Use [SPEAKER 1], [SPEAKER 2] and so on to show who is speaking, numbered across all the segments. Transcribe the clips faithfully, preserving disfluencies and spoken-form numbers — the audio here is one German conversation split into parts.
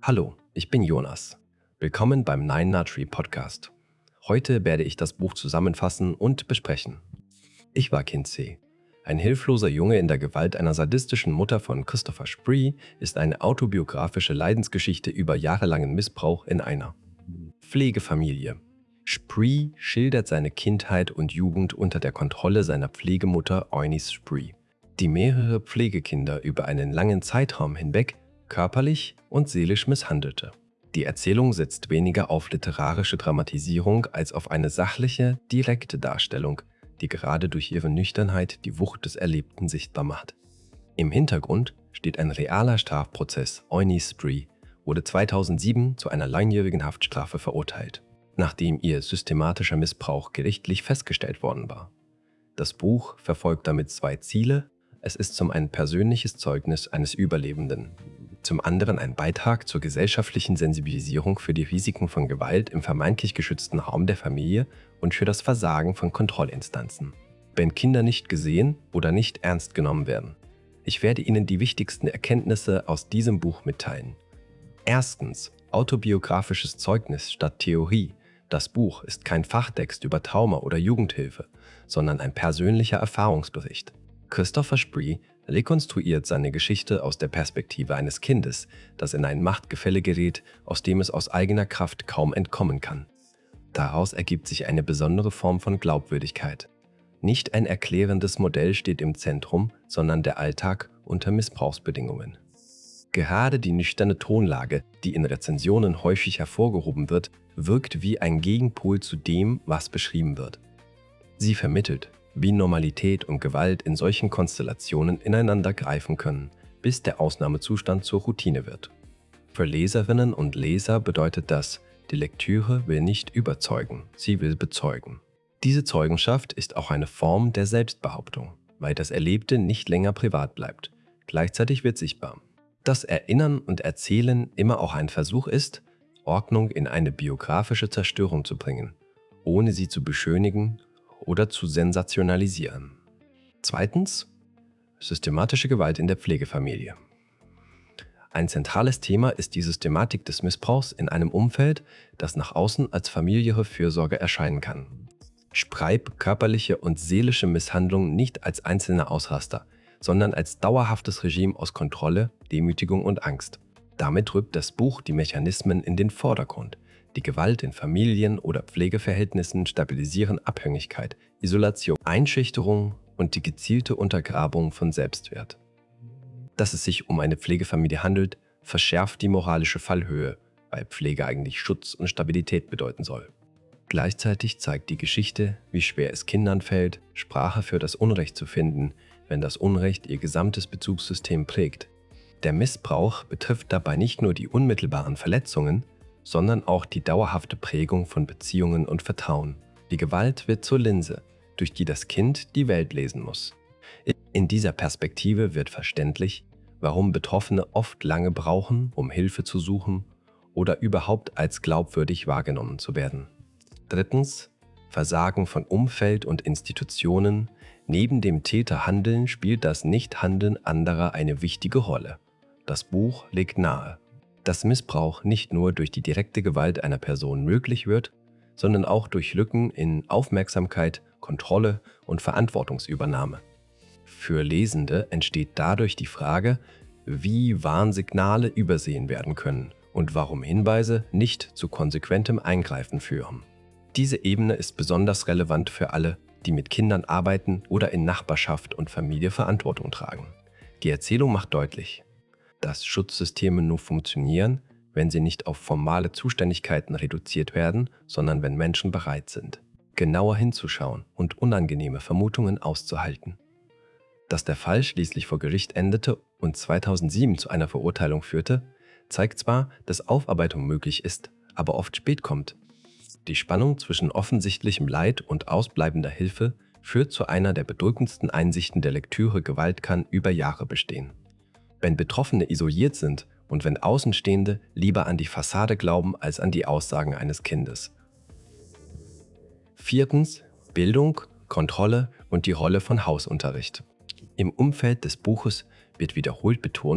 [SPEAKER 1] Hallo, ich bin Jonas. Willkommen beim Nine Nut Tree Podcast. Heute werde ich das Buch zusammenfassen und besprechen. Ich war Kinsey. Ein hilfloser Junge in der Gewalt einer sadistischen Mutter von Christopher Spree ist eine autobiografische Leidensgeschichte über jahrelangen Missbrauch in einer Pflegefamilie. Spree schildert seine Kindheit und Jugend unter der Kontrolle seiner Pflegemutter Eunice Spree, die mehrere Pflegekinder über einen langen Zeitraum hinweg körperlich und seelisch misshandelte. Die Erzählung setzt weniger auf literarische Dramatisierung als auf eine sachliche, direkte Darstellung, die gerade durch ihre Nüchternheit die Wucht des Erlebten sichtbar macht. Im Hintergrund steht ein realer Strafprozess. Eunice Spree wurde zweitausendsieben zu einer langjährigen Haftstrafe verurteilt, nachdem ihr systematischer Missbrauch gerichtlich festgestellt worden war. Das Buch verfolgt damit zwei Ziele. Es ist zum einen persönliches Zeugnis eines Überlebenden, zum anderen ein Beitrag zur gesellschaftlichen Sensibilisierung für die Risiken von Gewalt im vermeintlich geschützten Raum der Familie und für das Versagen von Kontrollinstanzen. Wenn Kinder nicht gesehen oder nicht ernst genommen werden. Ich werde Ihnen die wichtigsten Erkenntnisse aus diesem Buch mitteilen. Erstens, autobiografisches Zeugnis statt Theorie. Das Buch ist kein Fachtext über Trauma oder Jugendhilfe, sondern ein persönlicher Erfahrungsbericht. Christopher Spree rekonstruiert seine Geschichte aus der Perspektive eines Kindes, das in ein Machtgefälle gerät, aus dem es aus eigener Kraft kaum entkommen kann. Daraus ergibt sich eine besondere Form von Glaubwürdigkeit. Nicht ein erklärendes Modell steht im Zentrum, sondern der Alltag unter Missbrauchsbedingungen. Gerade die nüchterne Tonlage, die in Rezensionen häufig hervorgehoben wird, wirkt wie ein Gegenpol zu dem, was beschrieben wird. Sie vermittelt, wie Normalität und Gewalt in solchen Konstellationen ineinander greifen können, bis der Ausnahmezustand zur Routine wird. Für Leserinnen und Leser bedeutet das, die Lektüre will nicht überzeugen, sie will bezeugen. Diese Zeugenschaft ist auch eine Form der Selbstbehauptung, weil das Erlebte nicht länger privat bleibt. Gleichzeitig wird sichtbar, dass Erinnern und Erzählen immer auch ein Versuch ist, Ordnung in eine biografische Zerstörung zu bringen, ohne sie zu beschönigen oder zu sensationalisieren. Zweitens, systematische Gewalt in der Pflegefamilie. Ein zentrales Thema ist die Systematik des Missbrauchs in einem Umfeld, das nach außen als familiäre Fürsorge erscheinen kann. Schreib körperliche und seelische Misshandlung nicht als einzelne Ausraster, sondern als dauerhaftes Regime aus Kontrolle, Demütigung und Angst. Damit rückt das Buch die Mechanismen in den Vordergrund. Die Gewalt in Familien oder Pflegeverhältnissen stabilisieren Abhängigkeit, Isolation, Einschüchterung und die gezielte Untergrabung von Selbstwert. Dass es sich um eine Pflegefamilie handelt, verschärft die moralische Fallhöhe, weil Pflege eigentlich Schutz und Stabilität bedeuten soll. Gleichzeitig zeigt die Geschichte, wie schwer es Kindern fällt, Sprache für das Unrecht zu finden, wenn das Unrecht ihr gesamtes Bezugssystem prägt. Der Missbrauch betrifft dabei nicht nur die unmittelbaren Verletzungen, sondern auch die dauerhafte Prägung von Beziehungen und Vertrauen. Die Gewalt wird zur Linse, durch die das Kind die Welt lesen muss. In dieser Perspektive wird verständlich, warum Betroffene oft lange brauchen, um Hilfe zu suchen oder überhaupt als glaubwürdig wahrgenommen zu werden. Drittens, Versagen von Umfeld und Institutionen. Neben dem Täterhandeln spielt das Nichthandeln anderer eine wichtige Rolle. Das Buch legt nahe, dass Missbrauch nicht nur durch die direkte Gewalt einer Person möglich wird, sondern auch durch Lücken in Aufmerksamkeit, Kontrolle und Verantwortungsübernahme. Für Lesende entsteht dadurch die Frage, wie Warnsignale übersehen werden können und warum Hinweise nicht zu konsequentem Eingreifen führen. Diese Ebene ist besonders relevant für alle, die mit Kindern arbeiten oder in Nachbarschaft und Familie Verantwortung tragen. Die Erzählung macht deutlich, dass Schutzsysteme nur funktionieren, wenn sie nicht auf formale Zuständigkeiten reduziert werden, sondern wenn Menschen bereit sind, genauer hinzuschauen und unangenehme Vermutungen auszuhalten. Dass der Fall schließlich vor Gericht endete und zweitausendsieben zu einer Verurteilung führte, zeigt zwar, dass Aufarbeitung möglich ist, aber oft spät kommt. Die Spannung zwischen offensichtlichem Leid und ausbleibender Hilfe führt zu einer der bedrückendsten Einsichten der Lektüre. Gewalt kann über Jahre bestehen. Wenn Betroffene isoliert sind und wenn Außenstehende lieber an die Fassade glauben als an die Aussagen eines Kindes. Viertens, Bildung, Kontrolle und die Rolle von Hausunterricht. Im Umfeld des Buches wird wiederholt betont,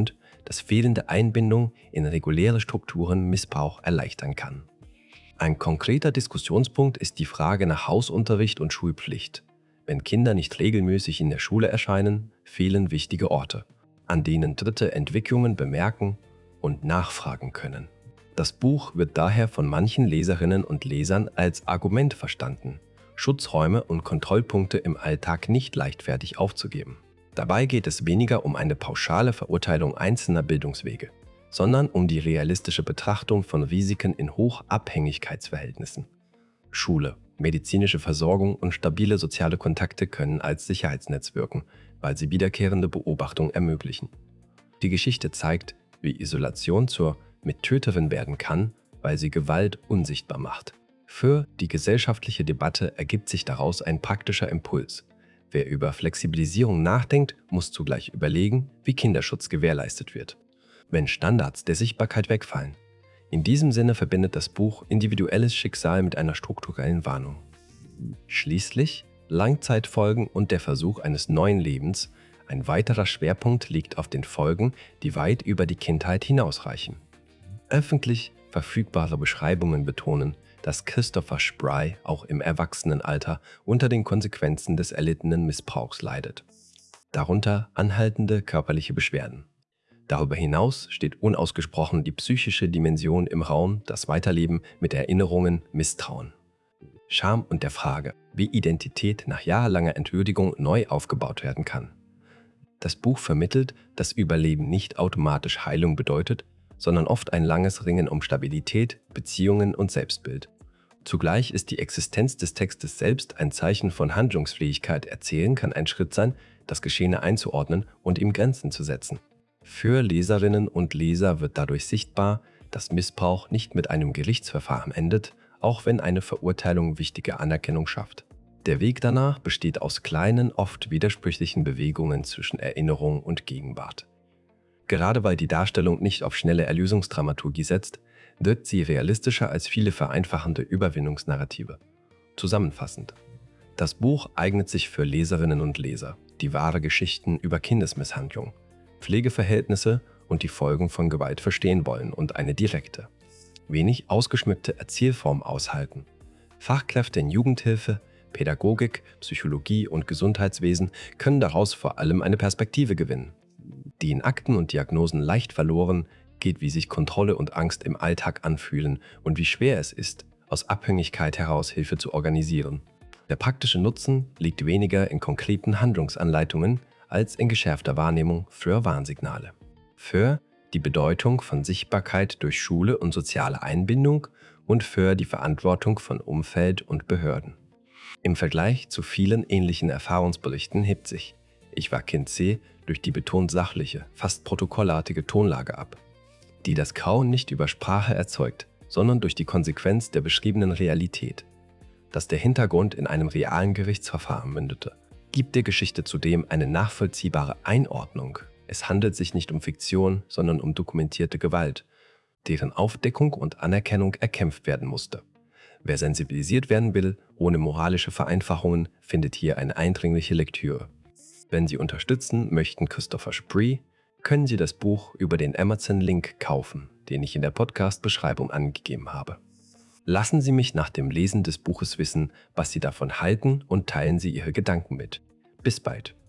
[SPEAKER 1] dass fehlende Einbindung in reguläre Strukturen Missbrauch erleichtern kann. Ein konkreter Diskussionspunkt ist die Frage nach Hausunterricht und Schulpflicht. Wenn Kinder nicht regelmäßig in der Schule erscheinen, fehlen wichtige Orte, an denen Dritte Entwicklungen bemerken und nachfragen können. Das Buch wird daher von manchen Leserinnen und Lesern als Argument verstanden, Schutzräume und Kontrollpunkte im Alltag nicht leichtfertig aufzugeben. Dabei geht es weniger um eine pauschale Verurteilung einzelner Bildungswege, sondern um die realistische Betrachtung von Risiken in Hochabhängigkeitsverhältnissen. Schule, medizinische Versorgung und stabile soziale Kontakte können als Sicherheitsnetz wirken, weil sie wiederkehrende Beobachtung ermöglichen. Die Geschichte zeigt, wie Isolation zur Mittäterin werden kann, weil sie Gewalt unsichtbar macht. Für die gesellschaftliche Debatte ergibt sich daraus ein praktischer Impuls. Wer über Flexibilisierung nachdenkt, muss zugleich überlegen, wie Kinderschutz gewährleistet wird, wenn Standards der Sichtbarkeit wegfallen. In diesem Sinne verbindet das Buch individuelles Schicksal mit einer strukturellen Warnung. Schließlich Langzeitfolgen und der Versuch eines neuen Lebens. Ein weiterer Schwerpunkt liegt auf den Folgen, die weit über die Kindheit hinausreichen. Öffentlich verfügbare Beschreibungen betonen, dass Christopher Spry auch im Erwachsenenalter unter den Konsequenzen des erlittenen Missbrauchs leidet. Darunter anhaltende körperliche Beschwerden. Darüber hinaus steht unausgesprochen die psychische Dimension im Raum, das Weiterleben mit Erinnerungen, Misstrauen, Scham und der Frage, wie Identität nach jahrelanger Entwürdigung neu aufgebaut werden kann. Das Buch vermittelt, dass Überleben nicht automatisch Heilung bedeutet, sondern oft ein langes Ringen um Stabilität, Beziehungen und Selbstbild. Zugleich ist die Existenz des Textes selbst ein Zeichen von Handlungsfähigkeit. Erzählen kann ein Schritt sein, das Geschehene einzuordnen und ihm Grenzen zu setzen. Für Leserinnen und Leser wird dadurch sichtbar, dass Missbrauch nicht mit einem Gerichtsverfahren endet, auch wenn eine Verurteilung wichtige Anerkennung schafft. Der Weg danach besteht aus kleinen, oft widersprüchlichen Bewegungen zwischen Erinnerung und Gegenwart. Gerade weil die Darstellung nicht auf schnelle Erlösungsdramaturgie setzt, wirkt sie realistischer als viele vereinfachende Überwindungsnarrative. Zusammenfassend: Das Buch eignet sich für Leserinnen und Leser, die wahre Geschichten über Kindesmisshandlung, Pflegeverhältnisse und die Folgen von Gewalt verstehen wollen und eine direkte, wenig ausgeschmückte Erzählform aushalten. Fachkräfte in Jugendhilfe, Pädagogik, Psychologie und Gesundheitswesen können daraus vor allem eine Perspektive gewinnen, die in Akten und Diagnosen leicht verloren geht, wie sich Kontrolle und Angst im Alltag anfühlen und wie schwer es ist, aus Abhängigkeit heraus Hilfe zu organisieren. Der praktische Nutzen liegt weniger in konkreten Handlungsanleitungen als in geschärfter Wahrnehmung für Warnsignale. Für die Bedeutung von Sichtbarkeit durch Schule und soziale Einbindung und für die Verantwortung von Umfeld und Behörden. Im Vergleich zu vielen ähnlichen Erfahrungsberichten hebt sich Ich war Kind C durch die betont sachliche, fast protokollartige Tonlage ab, die das Grauen nicht über Sprache erzeugt, sondern durch die Konsequenz der beschriebenen Realität, dass der Hintergrund in einem realen Gerichtsverfahren mündete, gibt der Geschichte zudem eine nachvollziehbare Einordnung. Es handelt sich nicht um Fiktion, sondern um dokumentierte Gewalt, deren Aufdeckung und Anerkennung erkämpft werden musste. Wer sensibilisiert werden will, ohne moralische Vereinfachungen, findet hier eine eindringliche Lektüre. Wenn Sie unterstützen möchten Christopher Spry, können Sie das Buch über den Amazon-Link kaufen, den ich in der Podcast-Beschreibung angegeben habe. Lassen Sie mich nach dem Lesen des Buches wissen, was Sie davon halten, und teilen Sie Ihre Gedanken mit. Bis bald.